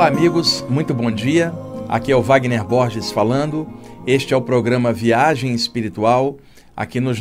Olá amigos, muito bom dia. Aqui é o Wagner Borges falando. Este é o programa Viagem Espiritual, aqui nos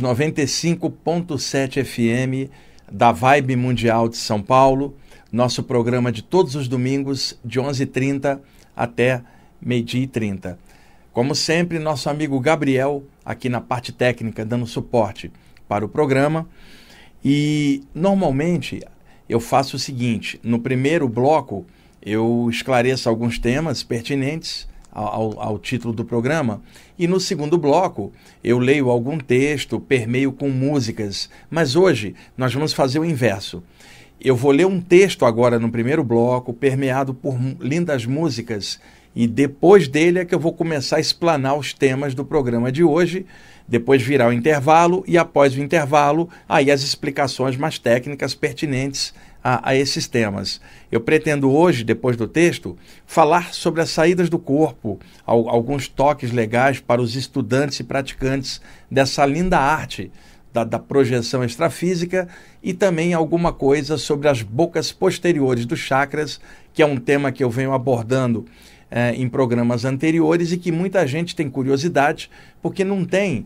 95.7 FM da Vibe Mundial de São Paulo. Nosso programa de todos os domingos, de 11h30 até meio-dia e 30. Como sempre, nosso amigo Gabriel, aqui na parte técnica, dando suporte para o programa. E, normalmente, eu faço o seguinte: no primeiro bloco, eu esclareço alguns temas pertinentes ao título do programa, e no segundo bloco eu leio algum texto, permeio com músicas, mas hoje nós vamos fazer o inverso. Eu vou ler um texto agora no primeiro bloco, permeado por lindas músicas, e depois dele é que eu vou começar a explanar os temas do programa de hoje. Depois virá o intervalo, e após o intervalo, aí as explicações mais técnicas pertinentes a esses temas. Eu pretendo hoje, depois do texto, falar sobre as saídas do corpo, alguns toques legais para os estudantes e praticantes dessa linda arte da projeção extrafísica, e também alguma coisa sobre as bocas posteriores dos chakras, que é um tema que eu venho abordando em programas anteriores e que muita gente tem curiosidade, porque não tem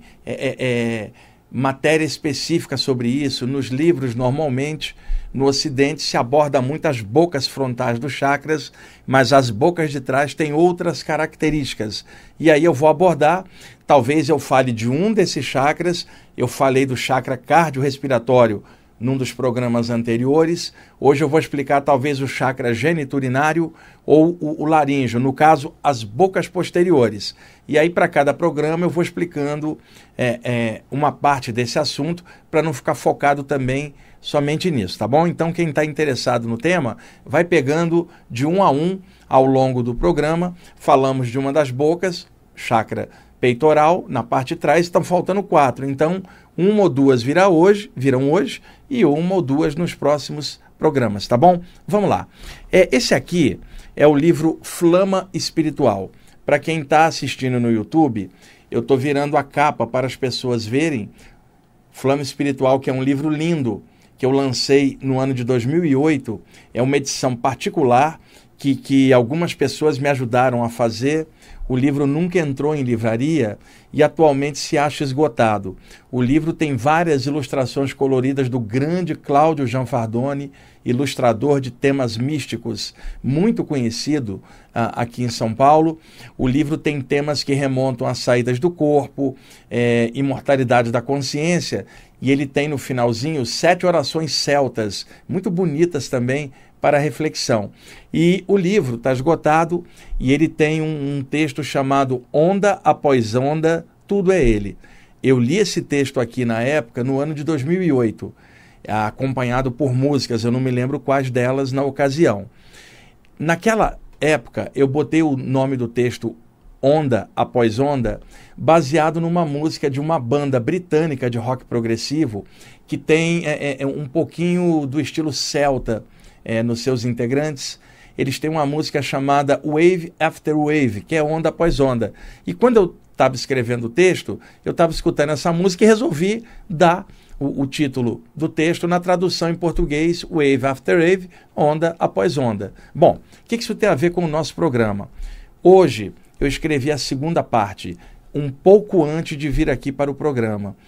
matéria específica sobre isso. Nos livros, normalmente, no Ocidente, se aborda muito as bocas frontais dos chakras, mas as bocas de trás têm outras características. E aí eu vou abordar, talvez eu fale de um desses chakras. Eu falei do chakra cardiorrespiratório num dos programas anteriores. Hoje eu vou explicar talvez o chakra geniturinário ou o laríngeo, no caso, as bocas posteriores. E aí, para cada programa, eu vou explicando uma parte desse assunto, para não ficar focado também somente nisso, tá bom? Então, quem está interessado no tema, vai pegando de um a um ao longo do programa. Falamos de uma das bocas, chakra peitoral, na parte de trás, estão faltando 4. Então, uma ou duas virão hoje, e uma ou duas nos próximos programas, tá bom? Vamos lá. Esse aqui é o livro Flama Espiritual. Para quem está assistindo no YouTube, eu estou virando a capa para as pessoas verem. Flama Espiritual, que é um livro lindo, que eu lancei no ano de 2008. É uma edição particular que algumas pessoas me ajudaram a fazer. O livro nunca entrou em livraria e atualmente se acha esgotado. O livro tem várias ilustrações coloridas do grande Cláudio Gianfardoni, ilustrador de temas místicos, muito conhecido aqui em São Paulo. O livro tem temas que remontam às saídas do corpo, imortalidade da consciência, e ele tem no finalzinho 7 orações celtas, muito bonitas também, para reflexão. E o livro está esgotado, e ele tem um texto chamado Onda Após Onda, Tudo é Ele. Eu li esse texto aqui na época, no ano de 2008, acompanhado por músicas, eu não me lembro quais delas na ocasião. Naquela época, eu botei o nome do texto Onda Após Onda, baseado numa música de uma banda britânica de rock progressivo, que tem um pouquinho do estilo celta, nos seus integrantes. Eles têm uma música chamada Wave After Wave, que é onda após onda. E quando eu estava escrevendo o texto, eu estava escutando essa música e resolvi dar o título do texto na tradução em português, Wave After Wave, onda após onda. Bom, o que isso tem a ver com o nosso programa? Hoje eu escrevi a segunda parte, um pouco antes de vir aqui para o programa.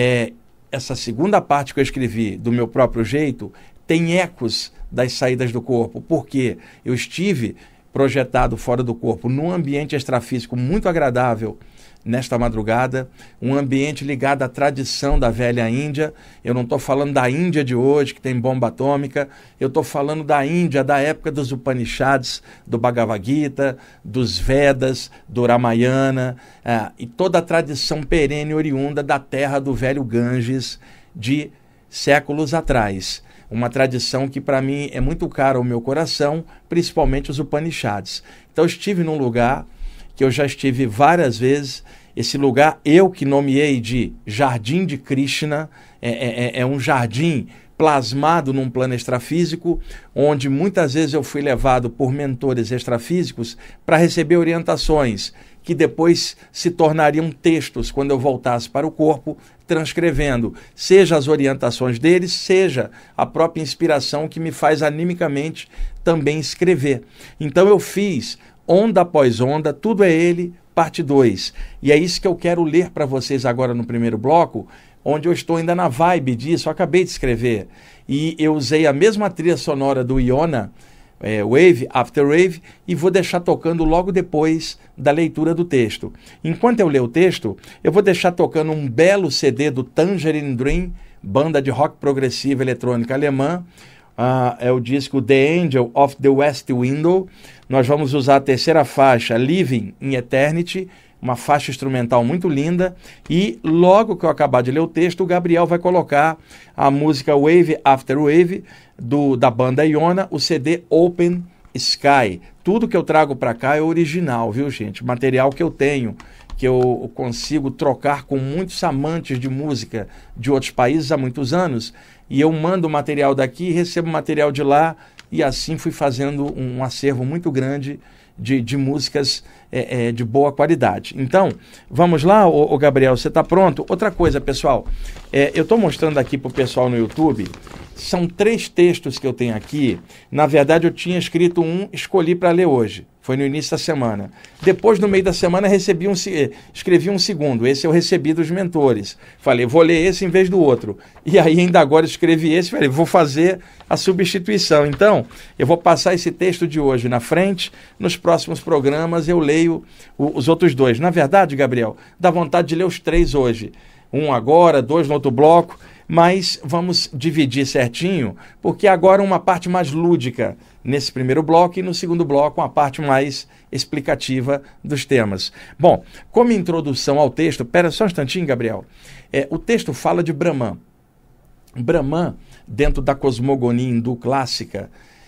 Essa segunda parte que eu escrevi do meu próprio jeito tem ecos das saídas do corpo, porque eu estive projetado fora do corpo num ambiente extrafísico muito agradável nesta madrugada, um ambiente ligado à tradição da velha Índia. Eu não estou falando da Índia de hoje, que tem bomba atômica, eu estou falando da Índia da época dos Upanishads, do Bhagavad Gita, dos Vedas, do Ramayana, e toda a tradição perene oriunda da terra do velho Ganges de séculos atrás. Uma tradição que para mim é muito cara ao meu coração, principalmente os Upanishads. Então eu estive num lugar que eu já estive várias vezes. Esse lugar eu que nomeei de Jardim de Krishna, é um jardim plasmado num plano extrafísico, onde muitas vezes eu fui levado por mentores extrafísicos para receber orientações que depois se tornariam textos quando eu voltasse para o corpo, transcrevendo, seja as orientações deles, seja a própria inspiração que me faz animicamente também escrever. Então eu fiz Onda Após Onda, Tudo é Ele, parte 2. E é isso que eu quero ler para vocês agora no primeiro bloco, onde eu estou ainda na vibe disso, eu acabei de escrever. E eu usei a mesma trilha sonora do Iona, Wave, After Wave, e vou deixar tocando logo depois da leitura do texto. Enquanto eu ler o texto, eu vou deixar tocando um belo CD do Tangerine Dream, banda de rock progressiva eletrônica alemã. É o disco The Angel of the West Window. Nós vamos usar a terceira faixa, Living in Eternity, uma faixa instrumental muito linda, e logo que eu acabar de ler o texto, o Gabriel vai colocar a música Wave After Wave, da banda Iona, o CD Open Sky. Tudo que eu trago para cá é original, viu, gente? Material que eu tenho, que eu consigo trocar com muitos amantes de música de outros países há muitos anos, e eu mando o material daqui, recebo material de lá, e assim fui fazendo um acervo muito grande de músicas de boa qualidade. Então, vamos lá, ô Gabriel, você está pronto? Outra coisa, pessoal, eu estou mostrando aqui para o pessoal no YouTube, são 3 textos que eu tenho aqui. Na verdade, eu tinha escrito escolhi para ler hoje, foi no início da semana. Depois, no meio da semana, escrevi um segundo, esse eu recebi dos mentores. Falei, vou ler esse em vez do outro. E aí, ainda agora, escrevi esse, falei, vou fazer a substituição. Então, eu vou passar esse texto de hoje na frente, nos próximos programas eu leio os outros 2. Na verdade, Gabriel, dá vontade de ler os 3 hoje. 1 agora, 2 no outro bloco, mas vamos dividir certinho, porque agora uma parte mais lúdica nesse primeiro bloco e no segundo bloco uma parte mais explicativa dos temas. Bom, como introdução ao texto, pera só um instantinho, Gabriel, o texto fala de Brahman. Brahman, dentro da cosmogonia hindu clássica,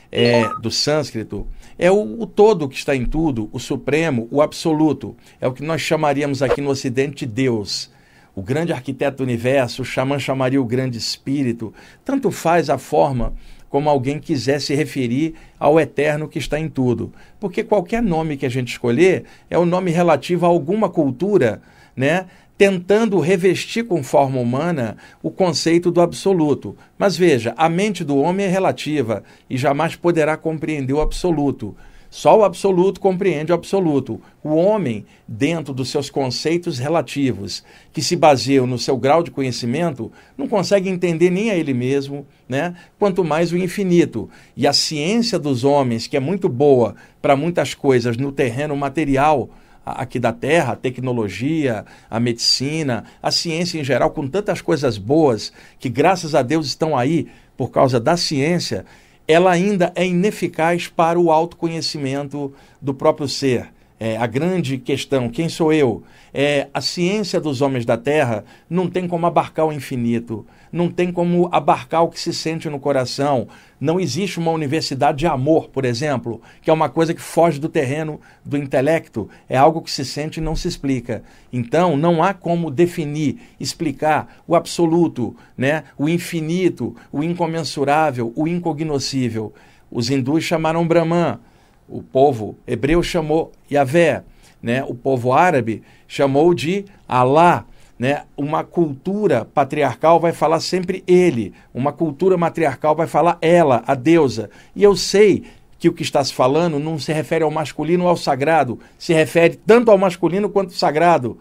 do sânscrito, é o todo que está em tudo, o supremo, o absoluto. É o que nós chamaríamos aqui no Ocidente de Deus. O grande arquiteto do universo, o xamã chamaria o grande espírito. Tanto faz a forma como alguém quiser se referir ao eterno que está em tudo. Porque qualquer nome que a gente escolher é o nome relativo a alguma cultura, né? Tentando revestir com forma humana o conceito do absoluto. Mas veja, a mente do homem é relativa e jamais poderá compreender o absoluto. Só o absoluto compreende o absoluto. O homem, dentro dos seus conceitos relativos, que se baseiam no seu grau de conhecimento, não consegue entender nem a ele mesmo, né? Quanto mais o infinito. E a ciência dos homens, que é muito boa para muitas coisas no terreno material aqui da Terra, a tecnologia, a medicina, a ciência em geral, com tantas coisas boas que, graças a Deus, estão aí por causa da ciência, ela ainda é ineficaz para o autoconhecimento do próprio ser. A grande questão, quem sou eu? A ciência dos homens da Terra não tem como abarcar o infinito, não tem como abarcar o que se sente no coração. Não existe uma universidade de amor, por exemplo, que é uma coisa que foge do terreno do intelecto, é algo que se sente e não se explica. Então, não há como definir, explicar o absoluto, né? O infinito, o incomensurável, o incognoscível. Os hindus chamaram Brahman, o povo hebreu chamou Yahvé, né? O povo árabe chamou de Alá. Né? Uma cultura patriarcal vai falar sempre ele, uma cultura matriarcal vai falar ela, a deusa. E eu sei que o que está se falando não se refere ao masculino ou ao sagrado, se refere tanto ao masculino quanto ao sagrado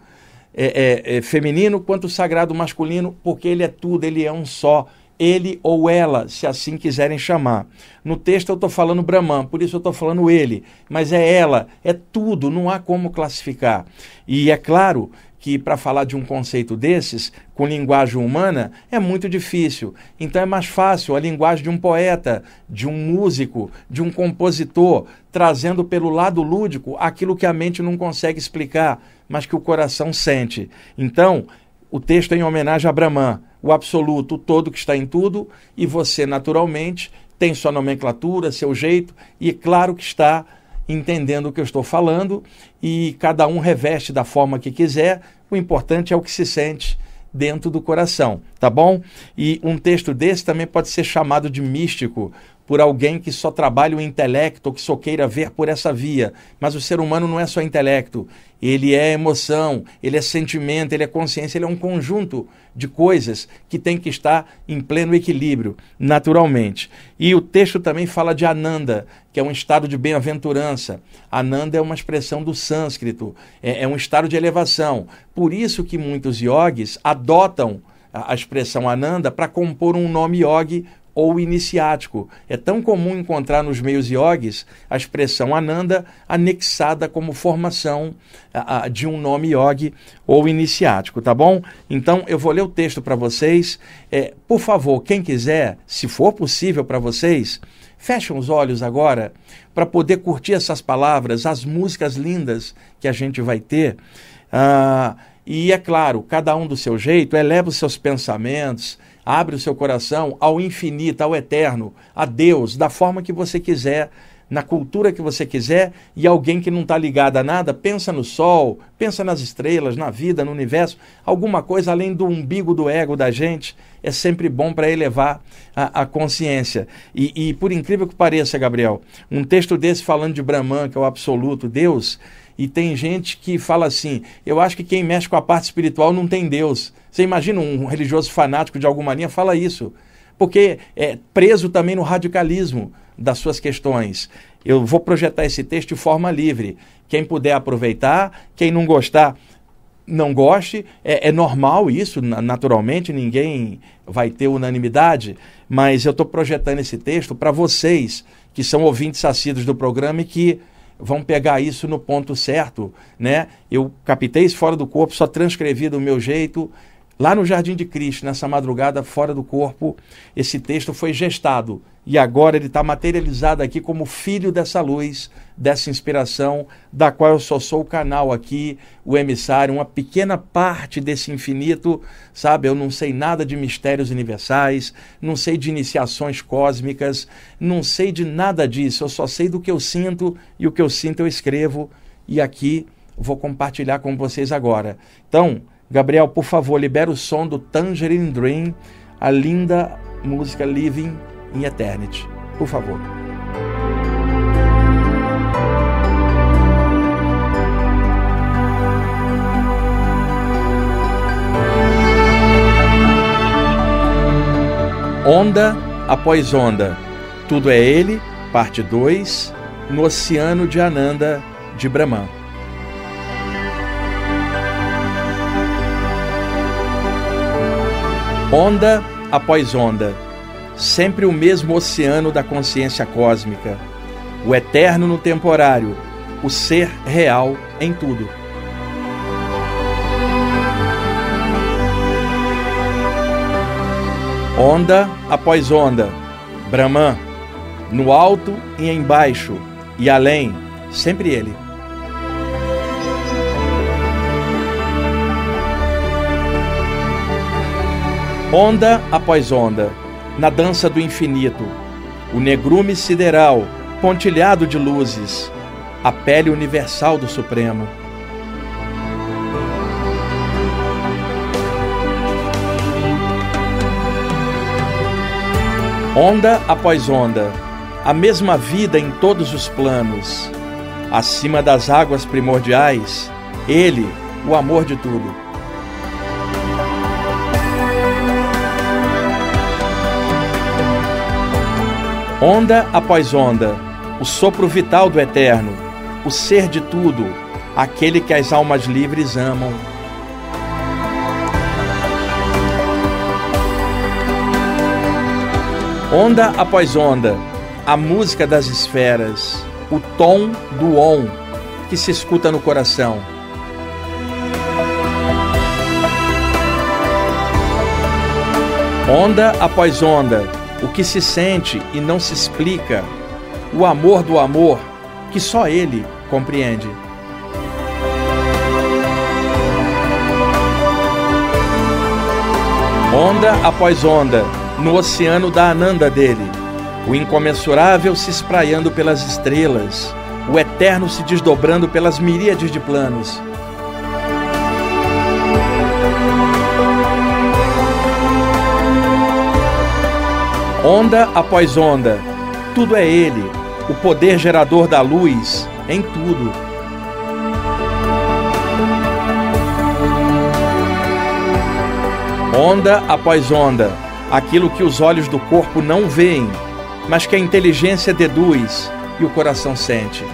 feminino, quanto ao sagrado masculino, porque ele é tudo, ele é um só. Ele ou ela, se assim quiserem chamar. No texto eu estou falando Brahman, por isso eu estou falando ele, mas é ela, é tudo, não há como classificar. E é claro que para falar de um conceito desses, com linguagem humana, é muito difícil. Então é mais fácil a linguagem de um poeta, de um músico, de um compositor, trazendo pelo lado lúdico aquilo que a mente não consegue explicar, mas que o coração sente. Então, o texto é em homenagem a Brahman, o absoluto, o todo que está em tudo, e você, naturalmente, tem sua nomenclatura, seu jeito, e claro que está entendendo o que eu estou falando, e cada um reveste da forma que quiser, o importante é o que se sente dentro do coração, tá bom? E um texto desse também pode ser chamado de místico, por alguém que só trabalha o intelecto ou que só queira ver por essa via. Mas o ser humano não é só intelecto, ele é emoção, ele é sentimento, ele é consciência, ele é um conjunto de coisas que tem que estar em pleno equilíbrio, naturalmente. E o texto também fala de Ananda, que é um estado de bem-aventurança. Ananda é uma expressão do sânscrito, é um estado de elevação. Por isso que muitos yogis adotam a expressão Ananda para compor um nome yogi ou iniciático. É tão comum encontrar nos meios yogis a expressão Ananda anexada como formação de um nome yogi ou iniciático, tá bom? Então eu vou ler o texto para vocês. Por favor, quem quiser, se for possível para vocês, fechem os olhos agora para poder curtir essas palavras, as músicas lindas que a gente vai ter. E é claro, cada um do seu jeito, eleva os seus pensamentos, abre o seu coração ao infinito, ao eterno, a Deus, da forma que você quiser, na cultura que você quiser. E alguém que não está ligado a nada, pensa no sol, pensa nas estrelas, na vida, no universo, alguma coisa além do umbigo do ego da gente, é sempre bom para elevar a consciência. E por incrível que pareça, Gabriel, um texto desse falando de Brahman, que é o absoluto Deus, e tem gente que fala assim, eu acho que quem mexe com a parte espiritual não tem Deus. Você imagina um religioso fanático de alguma linha fala isso, porque é preso também no radicalismo das suas questões. Eu vou projetar esse texto de forma livre. Quem puder aproveitar, quem não gostar, não goste. É normal isso, naturalmente, ninguém vai ter unanimidade, mas eu estou projetando esse texto para vocês que são ouvintes assíduos do programa e que vão pegar isso no ponto certo, né? Eu captei isso fora do corpo, só transcrevi do meu jeito. Lá no Jardim de Cristo, nessa madrugada fora do corpo, esse texto foi gestado e agora ele está materializado aqui como filho dessa luz, dessa inspiração, da qual eu só sou o canal aqui, o emissário, uma pequena parte desse infinito, sabe? Eu não sei nada de mistérios universais, não sei de iniciações cósmicas, não sei de nada disso, eu só sei do que eu sinto e o que eu sinto eu escrevo e aqui vou compartilhar com vocês agora. Então, Gabriel, por favor, libera o som do Tangerine Dream, a linda música Living in Eternity. Por favor. Onda após onda. Tudo é ele, parte 2, no Oceano de Ananda de Brahman. Onda após onda, sempre o mesmo oceano da consciência cósmica, o eterno no temporário, o ser real em tudo. Onda após onda, Brahman, no alto e embaixo, e além, sempre ele. Onda após onda, na dança do infinito, o negrume sideral, pontilhado de luzes, a pele universal do Supremo. Onda após onda, a mesma vida em todos os planos, acima das águas primordiais, ele, o amor de tudo. Onda após onda, o sopro vital do eterno, o ser de tudo, aquele que as almas livres amam. Onda após onda, a música das esferas, o tom do Om que se escuta no coração. Onda após onda, o que se sente e não se explica, o amor do amor que só ele compreende. Onda após onda, no oceano da Ananda dele, o incomensurável se espraiando pelas estrelas, o eterno se desdobrando pelas miríades de planos. Onda após onda, tudo é Ele, o poder gerador da luz em tudo. Onda após onda, aquilo que os olhos do corpo não veem, mas que a inteligência deduz e o coração sente.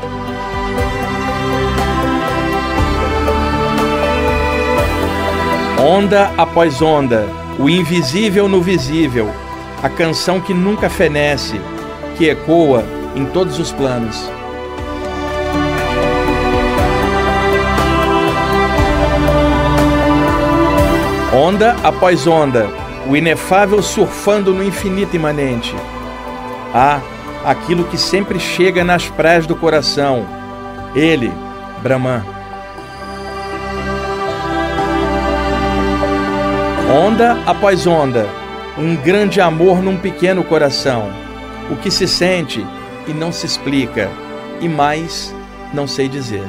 Onda após onda, o invisível no visível, a canção que nunca fenece, que ecoa em todos os planos. Onda após onda, o inefável surfando no infinito imanente. Ah, aquilo que sempre chega nas praias do coração, ele, Brahman. Onda após onda, um grande amor num pequeno coração, o que se sente e não se explica, e mais não sei dizer.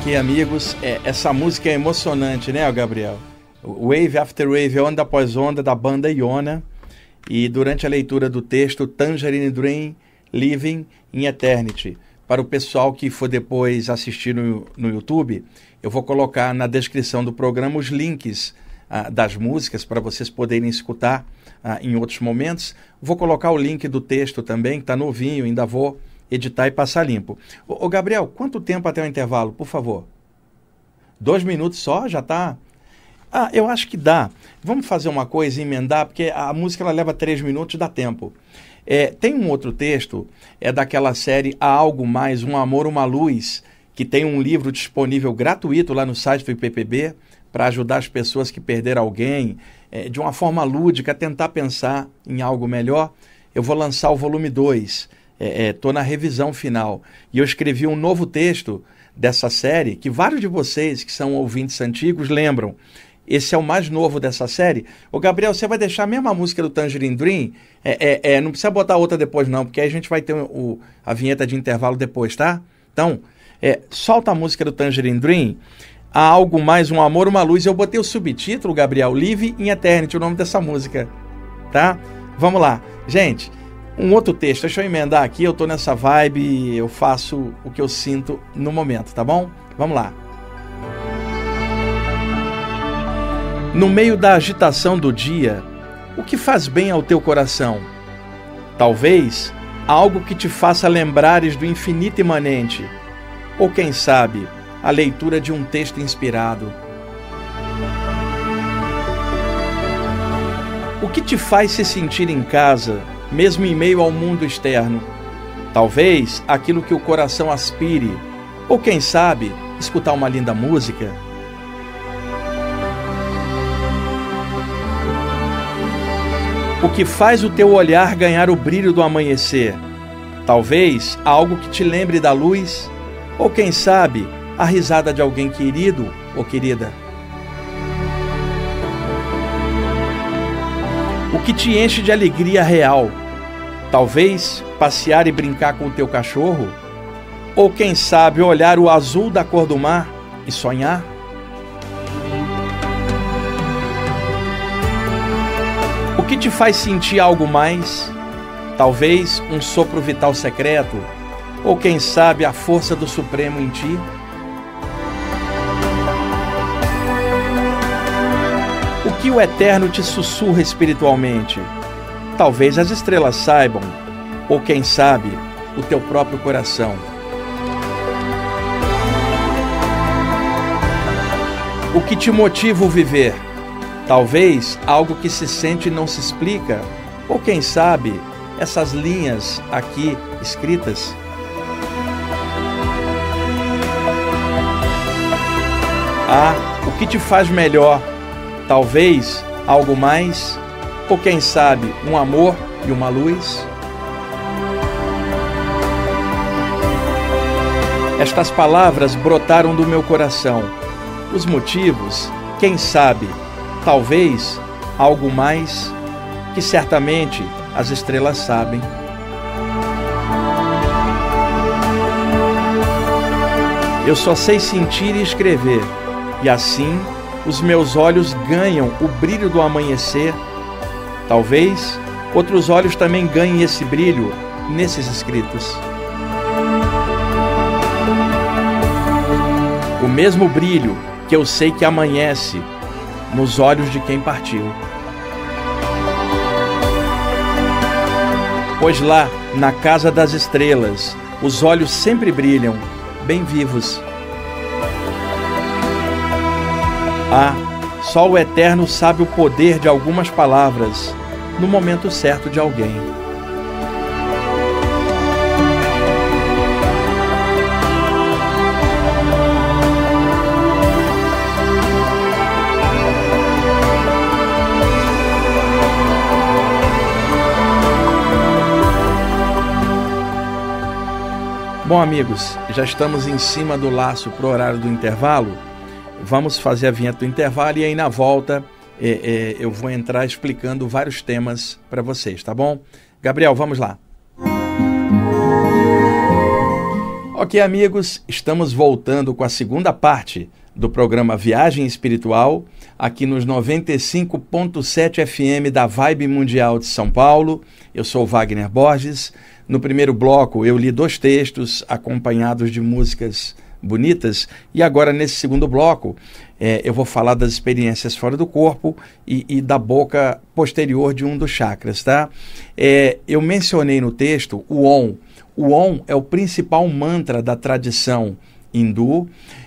aqui, amigos. Essa música é emocionante, né, Gabriel? Wave After Wave, onda após onda, da banda Iona. E durante a leitura do texto, Tangerine Dream, Living in Eternity. Para o pessoal que for depois assistir no YouTube, eu vou colocar na descrição do programa os links das músicas para vocês poderem escutar em outros momentos. Vou colocar o link do texto também, que está novinho, ainda vou editar e passar limpo. Ô Gabriel, quanto tempo até o intervalo, por favor? 2 minutos só? Já está? Eu acho que dá. Vamos fazer uma coisa e emendar, porque a música ela leva 3 minutos, dá tempo. Tem um outro texto, daquela série Há Algo Mais, Um Amor, Uma Luz, que tem um livro disponível gratuito lá no site do IPPB, para ajudar as pessoas que perderam alguém, de uma forma lúdica, tentar pensar em algo melhor. Eu vou lançar o volume 2, estou na revisão final, e eu escrevi um novo texto dessa série, que vários de vocês que são ouvintes antigos lembram. Esse é o mais novo dessa série. Ô Gabriel, você vai deixar a mesma música do Tangerine Dream? Não precisa botar outra depois não, porque aí a gente vai ter a vinheta de intervalo depois, tá? Então, solta a música do Tangerine Dream. Há Algo Mais, Um Amor, Uma Luz. Eu botei o subtítulo, Gabriel, Live in Eternity, o nome dessa música, tá? Vamos lá. Gente, um outro texto, deixa eu emendar aqui, eu tô nessa vibe, eu faço o que eu sinto no momento, tá bom? Vamos lá. No meio da agitação do dia, o que faz bem ao teu coração? Talvez algo que te faça lembrares do infinito imanente, ou quem sabe, a leitura de um texto inspirado. O que te faz se sentir em casa, mesmo em meio ao mundo externo? Talvez aquilo que o coração aspire, ou quem sabe, escutar uma linda música. O que faz o teu olhar ganhar o brilho do amanhecer? Talvez algo que te lembre da luz, ou quem sabe, a risada de alguém querido ou querida. O que te enche de alegria real? Talvez passear e brincar com o teu cachorro? Ou quem sabe olhar o azul da cor do mar e sonhar? O que te faz sentir algo mais? Talvez um sopro vital secreto? Ou quem sabe a força do Supremo em ti? O que o Eterno te sussurra espiritualmente? Talvez as estrelas saibam, ou quem sabe, o teu próprio coração. O que te motiva o viver? Talvez algo que se sente e não se explica, ou quem sabe, essas linhas aqui escritas. O que te faz melhor? Talvez algo mais, ou quem sabe, um amor e uma luz. Estas palavras brotaram do meu coração. Os motivos, quem sabe, talvez algo mais, que certamente as estrelas sabem. Eu só sei sentir e escrever, e assim os meus olhos ganham o brilho do amanhecer. Talvez outros olhos também ganhem esse brilho nesses escritos. O mesmo brilho que eu sei que amanhece nos olhos de quem partiu. Pois lá, na casa das estrelas, os olhos sempre brilham, bem vivos. Só o Eterno sabe o poder de algumas palavras no momento certo de alguém. Bom, amigos, já estamos em cima do laço para o horário do intervalo. Vamos fazer a vinheta do intervalo e aí na volta eu vou entrar explicando vários temas para vocês, tá bom? Gabriel, vamos lá. Ok, amigos, estamos voltando com a segunda parte do programa Viagem Espiritual, aqui nos 95.7 FM da Vibe Mundial de São Paulo. Eu sou Wagner Borges. No primeiro bloco eu li 2 textos acompanhados de músicas bonitas, e agora nesse segundo bloco eu vou falar das experiências fora do corpo e da boca posterior de um dos chakras, tá? Eu mencionei no texto o Om. O Om é o principal mantra da tradição hindu.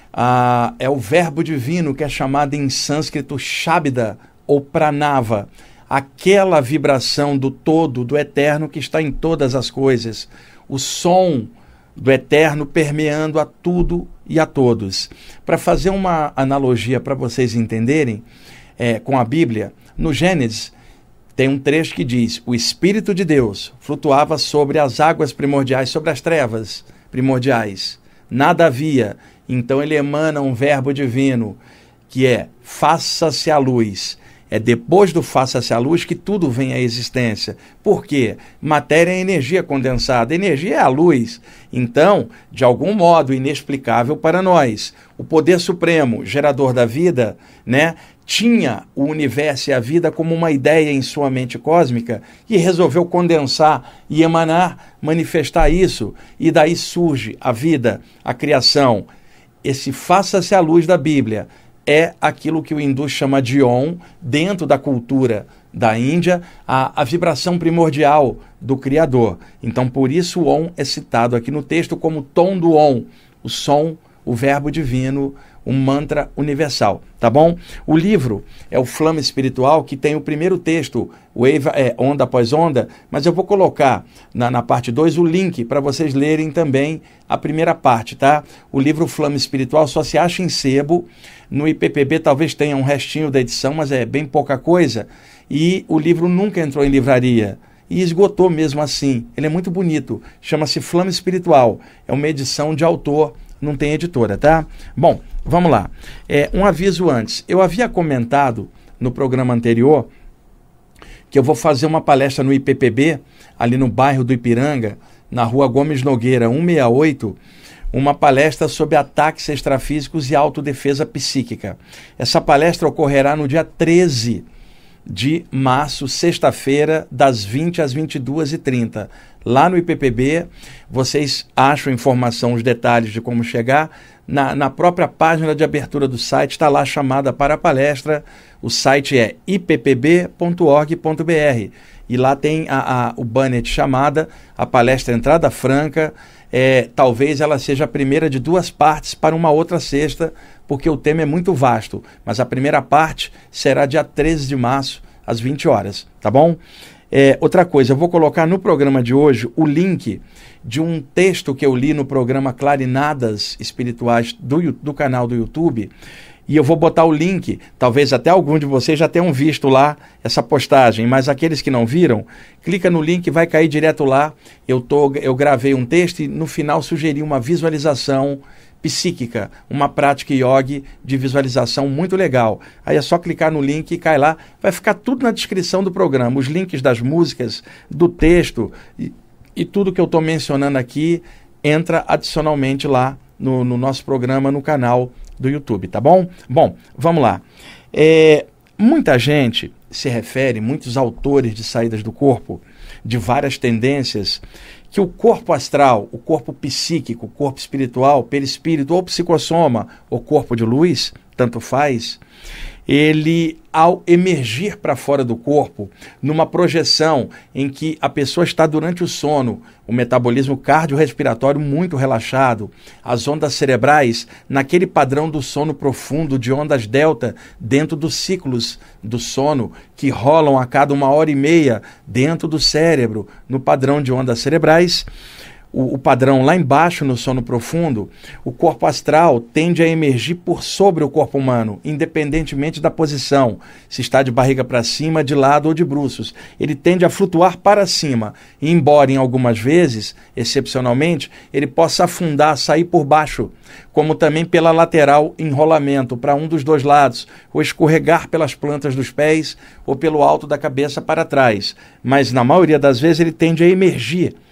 É o verbo divino que é chamado em sânscrito Shabda ou Pranava, aquela vibração do todo, do eterno que está em todas as coisas, o som do eterno permeando a tudo e a todos. Para fazer uma analogia para vocês entenderem, com a Bíblia, no Gênesis tem um trecho que diz: o Espírito de Deus flutuava sobre as águas primordiais, sobre as trevas primordiais. Nada havia. Então ele emana um verbo divino, que é: faça-se a luz. É depois do faça-se a luz que tudo vem à existência. Por quê? Matéria é energia condensada. Energia é a luz. Então, de algum modo inexplicável para nós, o poder supremo, gerador da vida, tinha o universo e a vida como uma ideia em sua mente cósmica e resolveu condensar e emanar, manifestar isso. E daí surge a vida, a criação. Esse faça-se a luz da Bíblia é aquilo que o hindu chama de Om, dentro da cultura da Índia, a vibração primordial do Criador. Então, por isso o Om é citado aqui no texto como tom do Om, o som, o verbo divino, um mantra universal, tá bom? O livro é o Flama Espiritual, que tem o primeiro texto, Onda Após Onda, mas eu vou colocar na parte 2 o link para vocês lerem também a primeira parte, tá? O livro Flama Espiritual só se acha em sebo, no IPPB talvez tenha um restinho da edição, mas é bem pouca coisa, e o livro nunca entrou em livraria, e esgotou mesmo assim. Ele é muito bonito, chama-se Flama Espiritual, é uma edição de autor, não tem editora, tá? Bom, vamos lá. Um aviso antes. Eu havia comentado no programa anterior que eu vou fazer uma palestra no IPPB, ali no bairro do Ipiranga, na rua Gomes Nogueira, 168, uma palestra sobre ataques extrafísicos e autodefesa psíquica. Essa palestra ocorrerá no dia 13 de março, sexta-feira, das 20 às 22h30. Lá no IPPB, vocês acham informação, os detalhes de como chegar. Na própria página de abertura do site, está lá a chamada para a palestra. O site é ippb.org.br. E lá tem o banner de chamada, a palestra entrada franca. Talvez ela seja a primeira de 2 partes para uma outra sexta, porque o tema é muito vasto. Mas a primeira parte será dia 13 de março, às 20 horas, tá bom? Outra coisa, eu vou colocar no programa de hoje o link de um texto que eu li no programa Clarinadas Espirituais do canal do YouTube, e eu vou botar o link, talvez até algum de vocês já tenham visto lá essa postagem, mas aqueles que não viram, clica no link e vai cair direto lá. Eu gravei um texto e no final sugeri uma visualização psíquica, uma prática yoga de visualização muito legal. Aí é só clicar no link e cai lá, vai ficar tudo na descrição do programa, os links das músicas, do texto e tudo que eu estou mencionando aqui entra adicionalmente lá no nosso programa, no canal do YouTube, tá bom? Bom, vamos lá. Muita gente se refere, muitos autores de saídas do corpo, de várias tendências, que o corpo astral, o corpo psíquico, o corpo espiritual, perispírito ou psicossoma, ou corpo de luz, tanto faz, ele, ao emergir para fora do corpo, numa projeção em que a pessoa está durante o sono, o metabolismo cardiorrespiratório muito relaxado, as ondas cerebrais naquele padrão do sono profundo, de ondas delta, dentro dos ciclos do sono, que rolam a cada 1h30 dentro do cérebro, no padrão de ondas cerebrais. O padrão lá embaixo no sono profundo, o corpo astral tende a emergir por sobre o corpo humano, independentemente da posição, se está de barriga para cima, de lado ou de bruços. Ele tende a flutuar para cima, e embora em algumas vezes, excepcionalmente, ele possa afundar, sair por baixo, como também pela lateral enrolamento para um dos 2 lados, ou escorregar pelas plantas dos pés ou pelo alto da cabeça para trás. Mas na maioria das vezes ele tende a emergir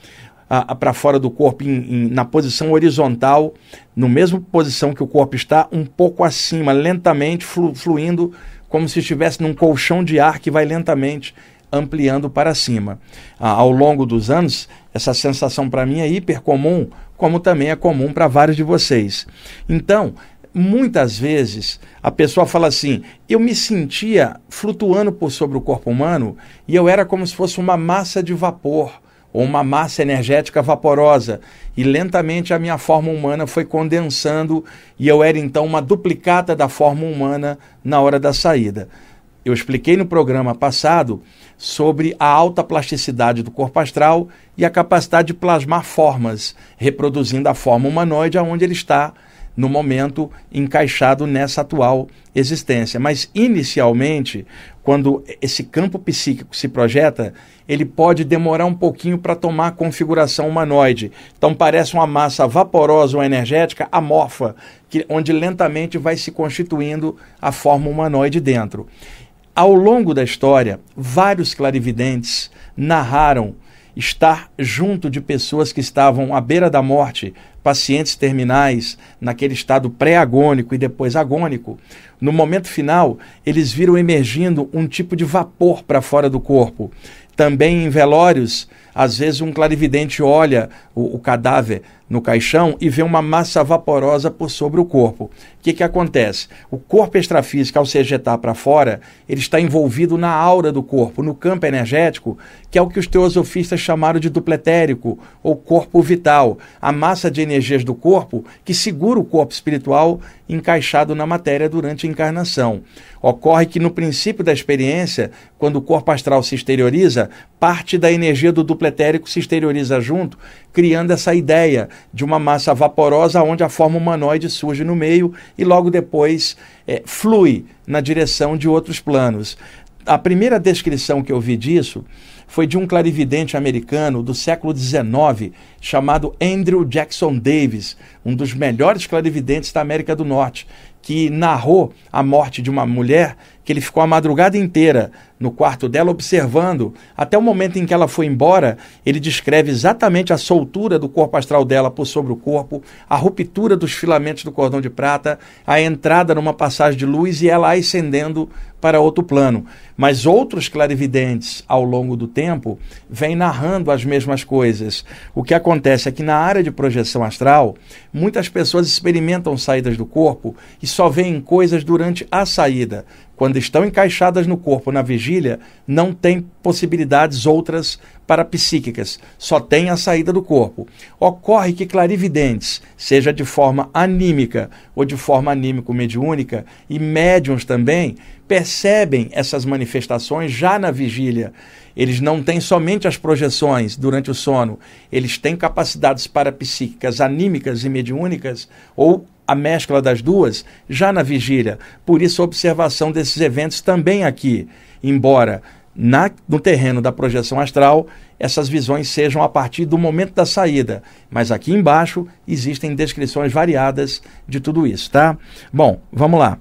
para fora do corpo na posição horizontal, na mesma posição que o corpo está, um pouco acima, lentamente fluindo, como se estivesse num colchão de ar que vai lentamente ampliando para cima. Ao longo dos anos, essa sensação para mim é hiper comum, como também é comum para vários de vocês. Então, muitas vezes a pessoa fala assim: eu me sentia flutuando por sobre o corpo humano e eu era como se fosse uma massa de vapor ou uma massa energética vaporosa, e lentamente a minha forma humana foi condensando e eu era então uma duplicata da forma humana na hora da saída. Eu expliquei no programa passado sobre a alta plasticidade do corpo astral e a capacidade de plasmar formas, reproduzindo a forma humanoide aonde ele está no momento encaixado nessa atual existência. Mas, inicialmente, quando esse campo psíquico se projeta, ele pode demorar um pouquinho para tomar a configuração humanoide. Então, parece uma massa vaporosa ou energética amorfa, onde lentamente vai se constituindo a forma humanoide dentro. Ao longo da história, vários clarividentes narraram estar junto de pessoas que estavam à beira da morte, pacientes terminais, naquele estado pré-agônico e depois agônico. No momento final, eles viram emergindo um tipo de vapor para fora do corpo. Também em velórios, às vezes um clarividente olha o cadáver no caixão e vê uma massa vaporosa por sobre o corpo. O que acontece? O corpo extrafísico, ao se ejetar para fora, ele está envolvido na aura do corpo, no campo energético, que é o que os teosofistas chamaram de dupletérico, ou corpo vital, a massa de energias do corpo que segura o corpo espiritual encaixado na matéria durante a encarnação. Ocorre que no princípio da experiência, quando o corpo astral se exterioriza, parte da energia do dupletérico se exterioriza junto, criando essa ideia de uma massa vaporosa onde a forma humanoide surge no meio e logo depois flui na direção de outros planos. A primeira descrição que eu vi disso foi de um clarividente americano do século XIX, chamado Andrew Jackson Davis, um dos melhores clarividentes da América do Norte, que narrou a morte de uma mulher que ele ficou a madrugada inteira no quarto dela observando, até o momento em que ela foi embora. Ele descreve exatamente a soltura do corpo astral dela por sobre o corpo, a ruptura dos filamentos do cordão de prata, a entrada numa passagem de luz e ela ascendendo para outro plano. Mas outros clarividentes, ao longo do tempo, vêm narrando as mesmas coisas. O que acontece é que na área de projeção astral, muitas pessoas experimentam saídas do corpo e só veem coisas durante a saída. Quando estão encaixadas no corpo na vigília, não tem possibilidades outras parapsíquicas, só tem a saída do corpo. Ocorre que clarividentes, seja de forma anímica ou de forma anímico-mediúnica, e médiuns também, percebem essas manifestações já na vigília. Eles não têm somente as projeções durante o sono, eles têm capacidades parapsíquicas anímicas e mediúnicas, ou a mescla das duas, já na vigília. Por isso a observação desses eventos também aqui, embora no terreno da projeção astral, essas visões sejam a partir do momento da saída. Mas aqui embaixo existem descrições variadas de tudo isso, tá? Bom, vamos lá.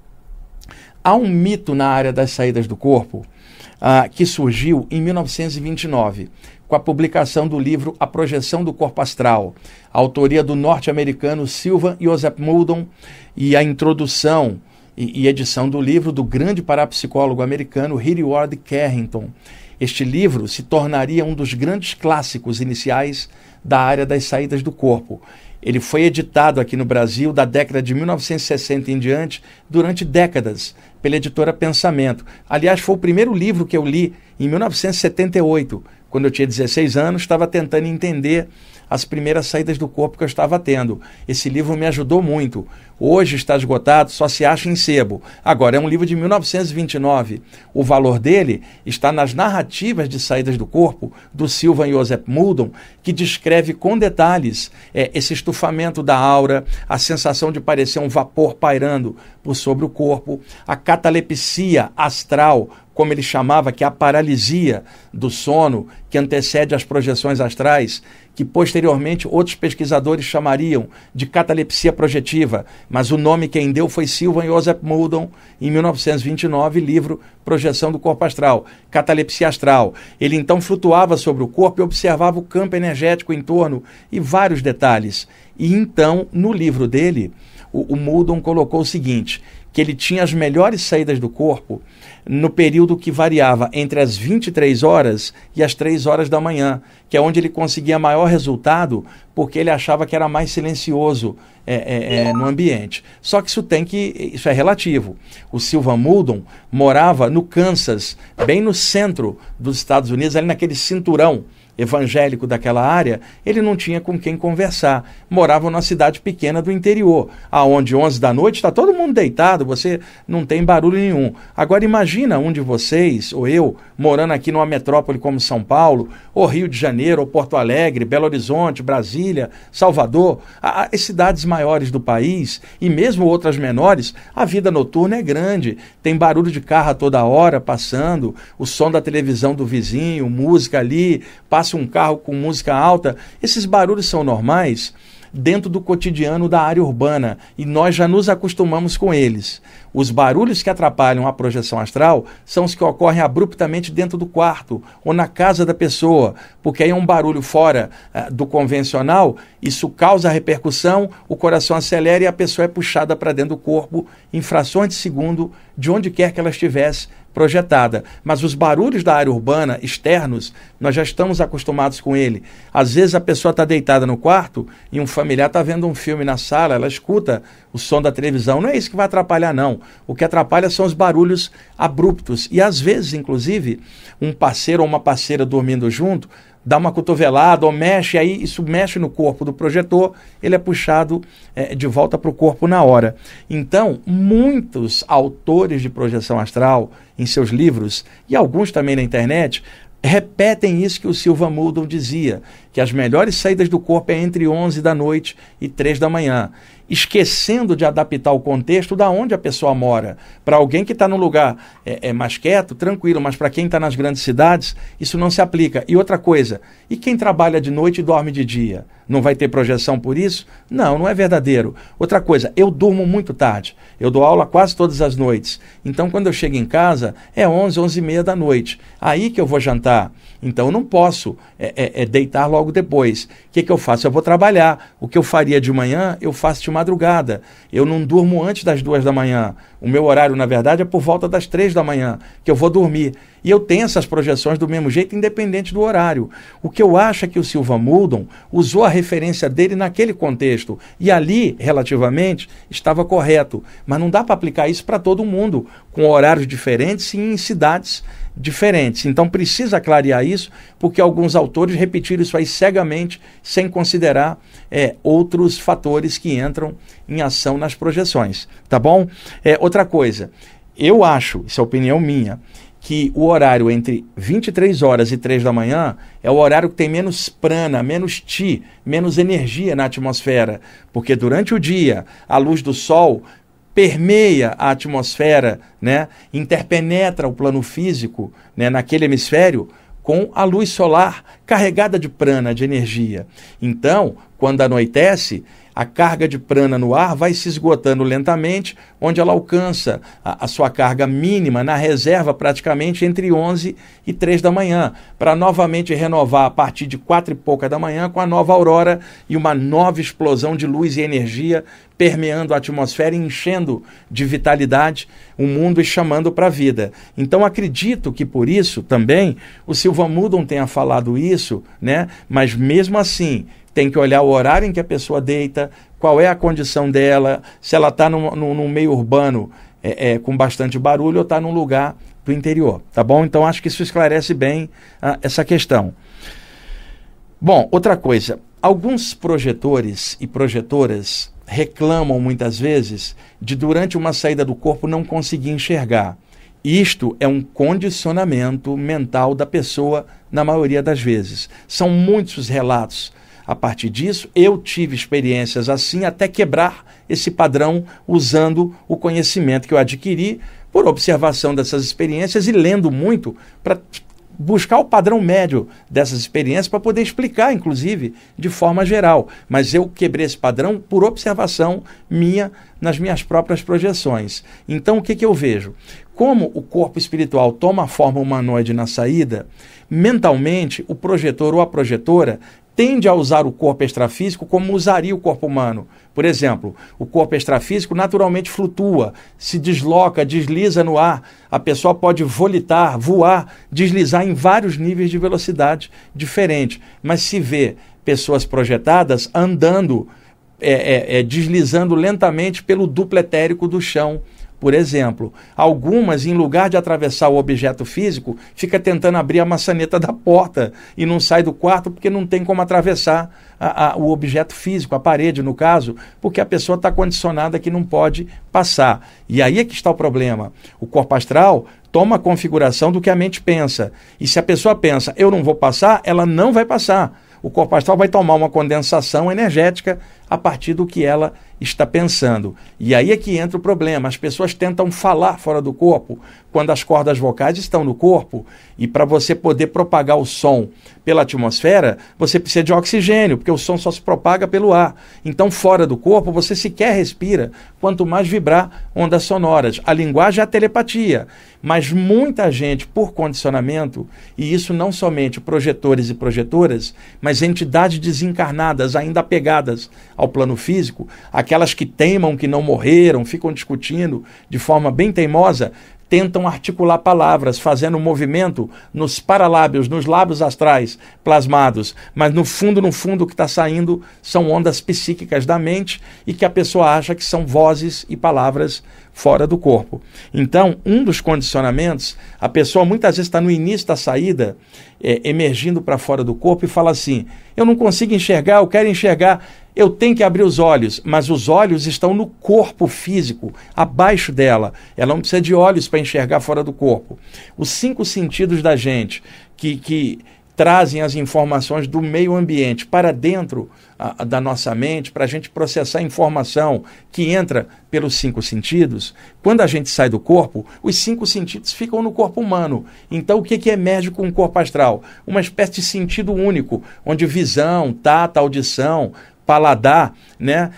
Há um mito na área das saídas do corpo que surgiu em 1929, com a publicação do livro A Projeção do Corpo Astral, a autoria do norte-americano Sylvan Joseph Muldon e a introdução e edição do livro do grande parapsicólogo americano Hillyward Carrington. Este livro se tornaria um dos grandes clássicos iniciais da área das saídas do corpo. Ele foi editado aqui no Brasil da década de 1960 em diante, durante décadas, pela editora Pensamento. Aliás, foi o primeiro livro que eu li em 1978, quando eu tinha 16 anos, estava tentando entender as primeiras saídas do corpo que eu estava tendo. Esse livro me ajudou muito. Hoje está esgotado, só se acha em sebo. Agora, é um livro de 1929. O valor dele está nas narrativas de saídas do corpo do Sylvan Joseph Muldon, que descreve com detalhes esse estufamento da aura, a sensação de parecer um vapor pairando por sobre o corpo, a catalepsia astral, como ele chamava, que é a paralisia do sono que antecede as projeções astrais, que posteriormente outros pesquisadores chamariam de catalepsia projetiva, mas o nome quem deu foi Sylvan Joseph Muldon, em 1929, livro Projeção do Corpo Astral, catalepsia astral. Ele então flutuava sobre o corpo e observava o campo energético em torno e vários detalhes. E então, no livro dele, o Muldon colocou o seguinte, que ele tinha as melhores saídas do corpo no período que variava entre as 23 horas e as 3 horas da manhã, que é onde ele conseguia maior resultado, porque ele achava que era mais silencioso no ambiente. Só que isso é relativo. O Sylvan Muldon morava no Kansas, bem no centro dos Estados Unidos, ali naquele cinturão evangélico daquela área, ele não tinha com quem conversar. Morava numa cidade pequena do interior, aonde 11 da noite está todo mundo deitado, você não tem barulho nenhum. Agora imagina um de vocês, ou eu, morando aqui numa metrópole como São Paulo, ou Rio de Janeiro, ou Porto Alegre, Belo Horizonte, Brasília, Salvador, as cidades maiores do país, e mesmo outras menores, a vida noturna é grande, tem barulho de carro a toda hora passando, o som da televisão do vizinho, música ali, passa um carro com música alta. Esses barulhos são normais dentro do cotidiano da área urbana e nós já nos acostumamos com eles. Os barulhos que atrapalham a projeção astral são os que ocorrem abruptamente dentro do quarto ou na casa da pessoa, porque aí é um barulho fora do convencional, isso causa repercussão, o coração acelera e a pessoa é puxada para dentro do corpo em frações de segundo, de onde quer que ela estivesse projetada. Mas os barulhos da área urbana, externos, nós já estamos acostumados com ele. Às vezes a pessoa está deitada no quarto e um familiar está vendo um filme na sala, ela escuta o som da televisão. Não é isso que vai atrapalhar, não. O que atrapalha são os barulhos abruptos. E às vezes, inclusive, um parceiro ou uma parceira dormindo junto, dá uma cotovelada ou mexe, aí isso mexe no corpo do projetor, ele é puxado de volta para o corpo na hora. Então, muitos autores de projeção astral, em seus livros, e alguns também na internet, repetem isso que o Sylvan Muldon dizia, que as melhores saídas do corpo é entre 11 da noite e 3 da manhã, esquecendo de adaptar o contexto da onde a pessoa mora. Para alguém que está num lugar mais quieto, tranquilo, mas para quem está nas grandes cidades, isso não se aplica. E outra coisa, e quem trabalha de noite e dorme de dia? Não vai ter projeção por isso? Não, não é verdadeiro. Outra coisa, eu durmo muito tarde. Eu dou aula quase todas as noites. Então, quando eu chego em casa, é 11, 11h30 da noite. Aí que eu vou jantar. Então, eu não posso deitar logo depois. O que eu faço? Eu vou trabalhar. O que eu faria de manhã, eu faço de madrugada. Eu não durmo antes das 2 da manhã. O meu horário, na verdade, é por volta das 3 da manhã, que eu vou dormir. E eu tenho essas projeções do mesmo jeito, independente do horário. O que eu acho é que o Sylvan Muldon usou a referência dele naquele contexto. E ali, relativamente, estava correto. Mas não dá para aplicar isso para todo mundo, com horários diferentes e em cidades diferentes. Então precisa clarear isso, porque alguns autores repetiram isso aí cegamente, sem considerar outros fatores que entram em ação nas projeções. Tá bom? Outra coisa, eu acho, isso é opinião minha, que o horário entre 23 horas e 3 da manhã é o horário que tem menos prana, menos chi, menos energia na atmosfera, porque durante o dia a luz do sol permeia a atmosfera, né, interpenetra o plano físico, né, naquele hemisfério com a luz solar carregada de prana, de energia. Então, quando anoitece, a carga de prana no ar vai se esgotando lentamente, onde ela alcança a sua carga mínima na reserva praticamente entre 11 e 3 da manhã, para novamente renovar a partir de 4 e pouca da manhã com a nova aurora e uma nova explosão de luz e energia permeando a atmosfera e enchendo de vitalidade o mundo e chamando para a vida. Então acredito que por isso também o Sylvan Muldon tenha falado isso, né? Mas mesmo assim tem que olhar o horário em que a pessoa deita, qual é a condição dela, se ela está num meio urbano com bastante barulho ou está num lugar do interior, tá bom? Então acho que isso esclarece bem essa questão. Bom, outra coisa, alguns projetores e projetoras reclamam muitas vezes de durante uma saída do corpo não conseguir enxergar. Isto é um condicionamento mental da pessoa na maioria das vezes. São muitos relatos a partir disso, eu tive experiências assim até quebrar esse padrão usando o conhecimento que eu adquiri por observação dessas experiências e lendo muito para buscar o padrão médio dessas experiências para poder explicar, inclusive, de forma geral. Mas eu quebrei esse padrão por observação minha nas minhas próprias projeções. Então, o que eu vejo? Como o corpo espiritual toma a forma humanoide na saída, mentalmente, o projetor ou a projetora tende a usar o corpo extrafísico como usaria o corpo humano. Por exemplo, o corpo extrafísico naturalmente flutua, se desloca, desliza no ar. A pessoa pode volitar, voar, deslizar em vários níveis de velocidade diferentes. Mas se vê pessoas projetadas andando, deslizando lentamente pelo duplo etérico do chão. Por exemplo, algumas, em lugar de atravessar o objeto físico, fica tentando abrir a maçaneta da porta e não sai do quarto porque não tem como atravessar o objeto físico, a parede, no caso, porque a pessoa está condicionada que não pode passar. E aí é que está o problema. O corpo astral toma a configuração do que a mente pensa. E se a pessoa pensa, eu não vou passar, ela não vai passar. O corpo astral vai tomar uma condensação energética a partir do que ela está pensando. E aí é que entra o problema. As pessoas tentam falar fora do corpo quando as cordas vocais estão no corpo, e para você poder propagar o som pela atmosfera, você precisa de oxigênio, porque o som só se propaga pelo ar. Então, fora do corpo, você sequer respira, quanto mais vibrar ondas sonoras. A linguagem é a telepatia, mas muita gente, por condicionamento, e isso não somente projetores e projetoras, mas entidades desencarnadas, ainda apegadas ao plano físico, aquelas que teimam que não morreram, ficam discutindo de forma bem teimosa, tentam articular palavras, fazendo um movimento nos paralábios, nos lábios astrais plasmados, mas no fundo, o que está saindo são ondas psíquicas da mente e que a pessoa acha que são vozes e palavras fora do corpo. Então, um dos condicionamentos, a pessoa muitas vezes está no início da saída, emergindo para fora do corpo e fala assim, eu não consigo enxergar, eu quero enxergar, eu tenho que abrir os olhos, mas os olhos estão no corpo físico, abaixo dela. Ela não precisa de olhos para enxergar fora do corpo. Os 5 sentidos da gente que trazem as informações do meio ambiente para dentro da nossa mente, para a gente processar a informação que entra pelos 5 sentidos, quando a gente sai do corpo, os 5 sentidos ficam no corpo humano. Então, o que emerge com o corpo astral? Uma espécie de sentido único, onde visão, tato, audição, paladar, né?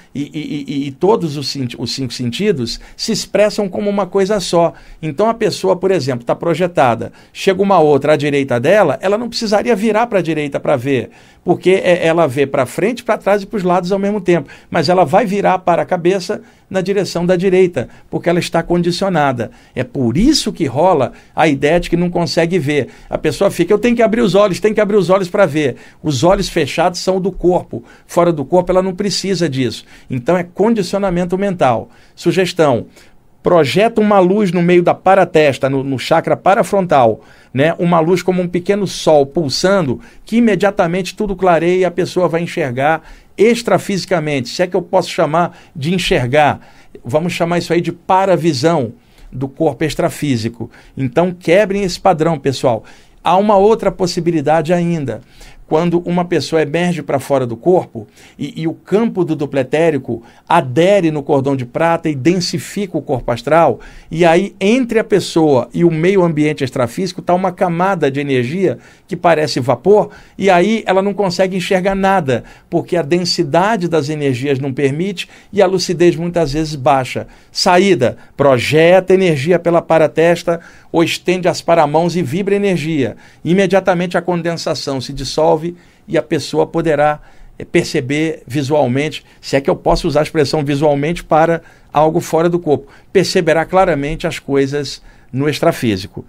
E todos os 5 sentidos se expressam como uma coisa só. Então a pessoa, por exemplo, está projetada, chega uma outra à direita dela, ela não precisaria virar para a direita para ver, porque ela vê para frente, para trás e para os lados ao mesmo tempo, mas ela vai virar para a cabeça na direção da direita, porque ela está condicionada. É por isso que rola a ideia de que não consegue ver. A pessoa fica, eu tenho que abrir os olhos para ver. Os olhos fechados são do corpo. Fora do corpo ela não precisa disso. Então é condicionamento mental. Sugestão, projeta uma luz no meio da paratesta, no chakra parafrontal, né? Uma luz como um pequeno sol pulsando, que imediatamente tudo clareia e a pessoa vai enxergar extrafisicamente, se é que eu posso chamar de enxergar, vamos chamar isso aí de paravisão do corpo extrafísico. Então quebrem esse padrão, pessoal. Há uma outra possibilidade ainda. Quando uma pessoa emerge para fora do corpo e o campo do duplo etérico adere no cordão de prata e densifica o corpo astral, e aí entre a pessoa e o meio ambiente extrafísico está uma camada de energia que parece vapor, e aí ela não consegue enxergar nada, porque a densidade das energias não permite e a lucidez muitas vezes baixa. Saída, projeta energia pela paratesta ou estende as paramãos e vibra energia. Imediatamente a condensação se dissolve e a pessoa poderá perceber visualmente, se é que eu posso usar a expressão visualmente para algo fora do corpo, perceberá claramente as coisas no extrafísico.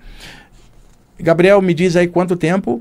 Gabriel, me diz aí quanto tempo?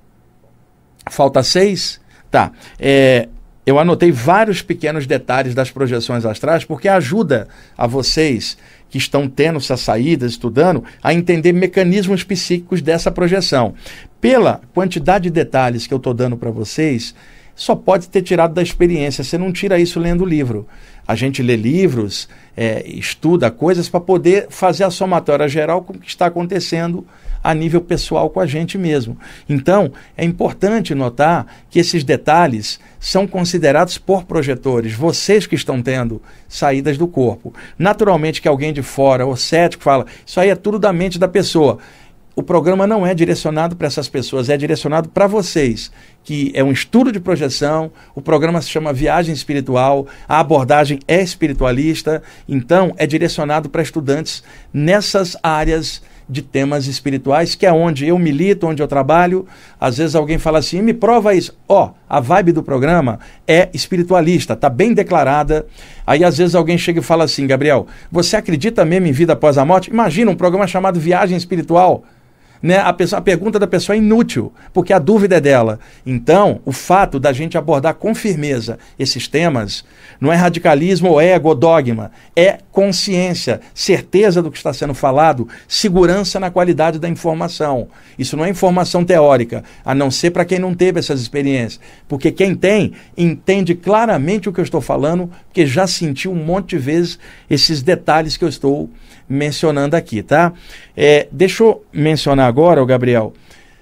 Falta 6? Tá. Eu anotei vários pequenos detalhes das projeções astrais porque ajuda a vocês que estão tendo essas saídas, estudando, a entender mecanismos psíquicos dessa projeção. Pela quantidade de detalhes que eu estou dando para vocês, só pode ter tirado da experiência. Você não tira isso lendo livro. A gente lê livros, estuda coisas para poder fazer a somatória geral com o que está acontecendo a nível pessoal com a gente mesmo. Então, é importante notar que esses detalhes são considerados por projetores, vocês que estão tendo saídas do corpo. Naturalmente que alguém de fora, ou cético, fala, isso aí é tudo da mente da pessoa. O programa não é direcionado para essas pessoas, é direcionado para vocês, que é um estudo de projeção, o programa se chama Viagem Espiritual, a abordagem é espiritualista, então é direcionado para estudantes nessas áreas de temas espirituais, que é onde eu milito, onde eu trabalho. Às vezes alguém fala assim, me prova isso. A vibe do programa é espiritualista, está bem declarada. Aí às vezes alguém chega e fala assim, Gabriel, você acredita mesmo em vida após a morte? Imagina um programa chamado Viagem Espiritual. Né? A pergunta da pessoa é inútil, porque a dúvida é dela. Então, o fato da gente abordar com firmeza esses temas não é radicalismo ou ego ou dogma, é consciência, certeza do que está sendo falado, segurança na qualidade da informação. Isso não é informação teórica, a não ser para quem não teve essas experiências. Porque quem tem, entende claramente o que eu estou falando, porque já sentiu um monte de vezes esses detalhes que eu estou mencionando aqui, tá? Deixa eu mencionar agora, Gabriel,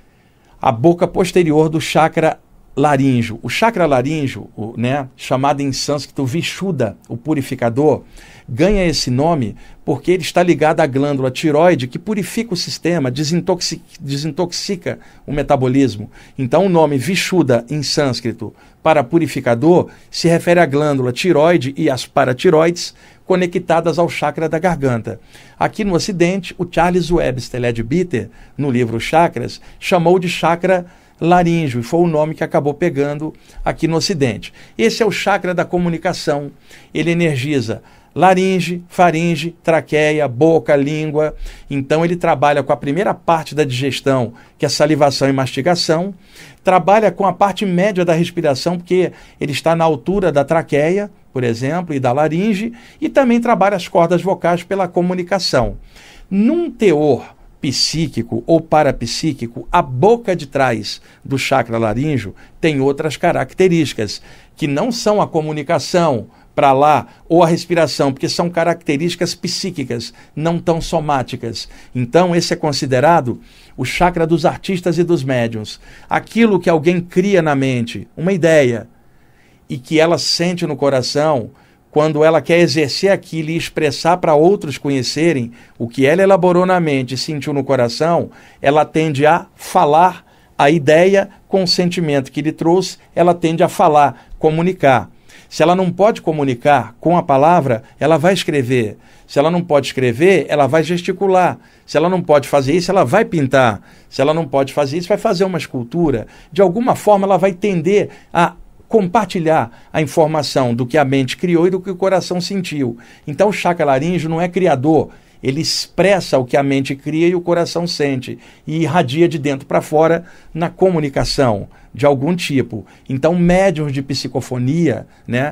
a boca posterior do chakra laríngeo. O chakra laríngeo, chamado em sânscrito Vishuddha, o purificador, ganha esse nome porque ele está ligado à glândula tireoide, que purifica o sistema, desintoxica o metabolismo. Então o nome Vishuddha em sânscrito para purificador se refere à glândula tireoide e às paratireoides conectadas ao chakra da garganta. Aqui no Ocidente, o Charles Webster Leadbeater, no livro Chakras, chamou de chakra laríngeo, e foi o nome que acabou pegando aqui no Ocidente. Esse é o chakra da comunicação. Ele energiza laringe, faringe, traqueia, boca, língua. Então ele trabalha com a primeira parte da digestão, que é salivação e mastigação. Trabalha com a parte média da respiração, porque ele está na altura da traqueia, por exemplo, e da laringe, e também trabalha as cordas vocais pela comunicação. Num teor psíquico ou parapsíquico, a boca de trás do chakra laríngeo tem outras características, que não são a comunicação para lá ou a respiração, porque são características psíquicas, não tão somáticas. Então esse é considerado o chakra dos artistas e dos médiuns. Aquilo que alguém cria na mente, uma ideia, e que ela sente no coração, quando ela quer exercer aquilo e expressar para outros conhecerem o que ela elaborou na mente e sentiu no coração, ela tende a falar a ideia com o sentimento que lhe trouxe, ela tende a falar, comunicar. Se ela não pode comunicar com a palavra, ela vai escrever. Se ela não pode escrever, ela vai gesticular. Se ela não pode fazer isso, ela vai pintar. Se ela não pode fazer isso, vai fazer uma escultura. De alguma forma, ela vai tender a compartilhar a informação do que a mente criou e do que o coração sentiu. Então o chakra laríngeo não é criador, ele expressa o que a mente cria e o coração sente e irradia de dentro para fora na comunicação de algum tipo. Então médiuns de psicofonia,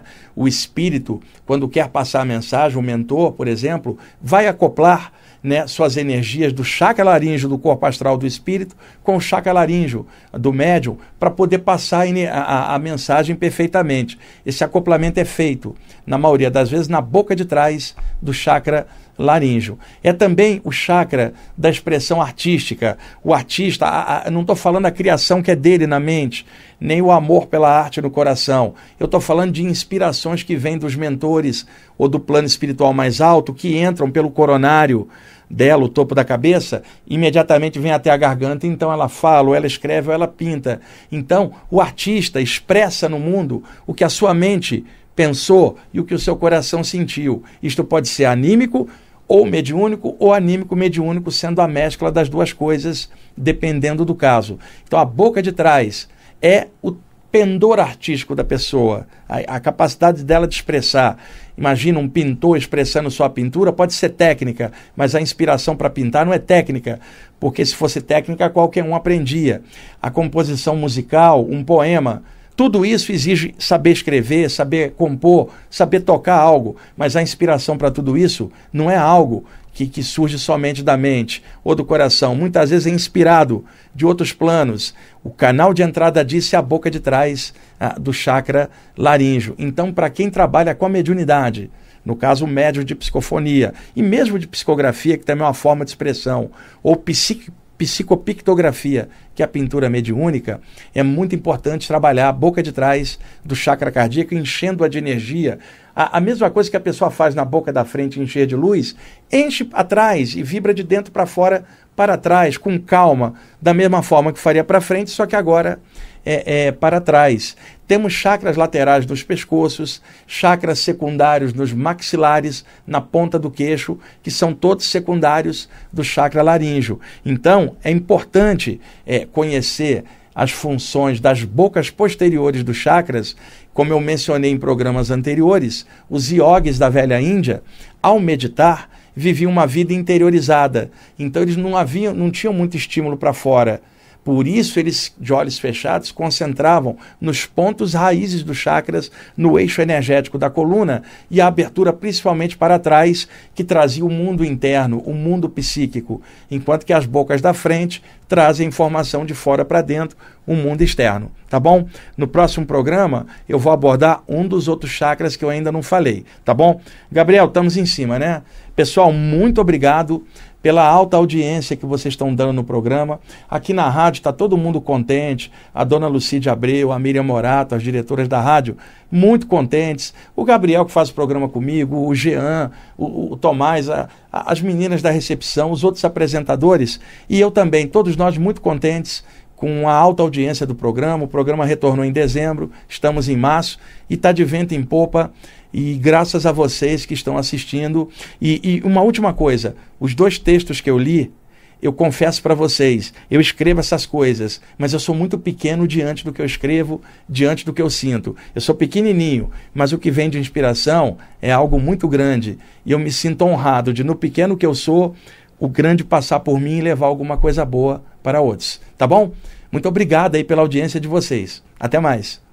o espírito, quando quer passar a mensagem, o mentor, por exemplo, vai acoplar suas energias do chakra laríngeo do corpo astral do espírito com o chakra laríngeo do médium para poder passar a mensagem perfeitamente. Esse acoplamento é feito, na maioria das vezes, na boca de trás do chakra laríngeo. É também o chakra da expressão artística. O artista, não estou falando a criação que é dele na mente, nem o amor pela arte no coração. Eu estou falando de inspirações que vêm dos mentores ou do plano espiritual mais alto, que entram pelo coronário dela, o topo da cabeça, imediatamente vem até a garganta, então ela fala, ou ela escreve, ou ela pinta. Então, o artista expressa no mundo o que a sua mente pensou e o que o seu coração sentiu. Isto pode ser anímico ou mediúnico, ou anímico-mediúnico, sendo a mescla das duas coisas, dependendo do caso. Então, a boca de trás é o pendor artístico da pessoa, a capacidade dela de expressar. Imagina um pintor expressando sua pintura, pode ser técnica, mas a inspiração para pintar não é técnica, porque se fosse técnica qualquer um aprendia. A composição musical, um poema, tudo isso exige saber escrever, saber compor, saber tocar algo, mas a inspiração para tudo isso não é algo que surge somente da mente ou do coração, muitas vezes é inspirado de outros planos. O canal de entrada disso é a boca de trás do chakra laríngeo. Então, para quem trabalha com a mediunidade, no caso o médium de psicofonia, e mesmo de psicografia, que também é uma forma de expressão, ou psicopictografia, que é a pintura mediúnica, é muito importante trabalhar a boca de trás do chakra cardíaco, enchendo-a de energia. A mesma coisa que a pessoa faz na boca da frente, encher de luz, enche atrás e vibra de dentro para fora, para trás, com calma, da mesma forma que faria para frente, só que agora para trás. Temos chakras laterais nos pescoços, chakras secundários nos maxilares, na ponta do queixo, que são todos secundários do chakra laríngeo. Então, é importante conhecer as funções das bocas posteriores dos chakras. Como eu mencionei em programas anteriores, os yogis da velha Índia, ao meditar, viviam uma vida interiorizada. Então, eles não tinham muito estímulo para fora. Por isso, eles, de olhos fechados, concentravam nos pontos raízes dos chakras, no eixo energético da coluna e a abertura principalmente para trás, que trazia o mundo interno, o mundo psíquico, enquanto que as bocas da frente trazem informação de fora para dentro, o mundo externo. Tá bom? No próximo programa, eu vou abordar um dos outros chakras que eu ainda não falei. Tá bom? Gabriel, estamos em cima, né? Pessoal, muito obrigado pela alta audiência que vocês estão dando no programa. Aqui na rádio está todo mundo contente, a dona Lucídia Abreu, a Miriam Morato, as diretoras da rádio, muito contentes. O Gabriel, que faz o programa comigo, o Jean, o Tomás, as meninas da recepção, os outros apresentadores, e eu também, todos nós muito contentes com a alta audiência do programa. O programa retornou em dezembro, estamos em março e está de vento em popa. E graças a vocês que estão assistindo. E uma última coisa, os 2 textos que eu li, eu confesso para vocês, eu escrevo essas coisas, mas eu sou muito pequeno diante do que eu escrevo, diante do que eu sinto. Eu sou pequenininho, mas o que vem de inspiração é algo muito grande. E eu me sinto honrado de, no pequeno que eu sou, o grande passar por mim e levar alguma coisa boa para outros. Tá bom? Muito obrigado aí pela audiência de vocês. Até mais.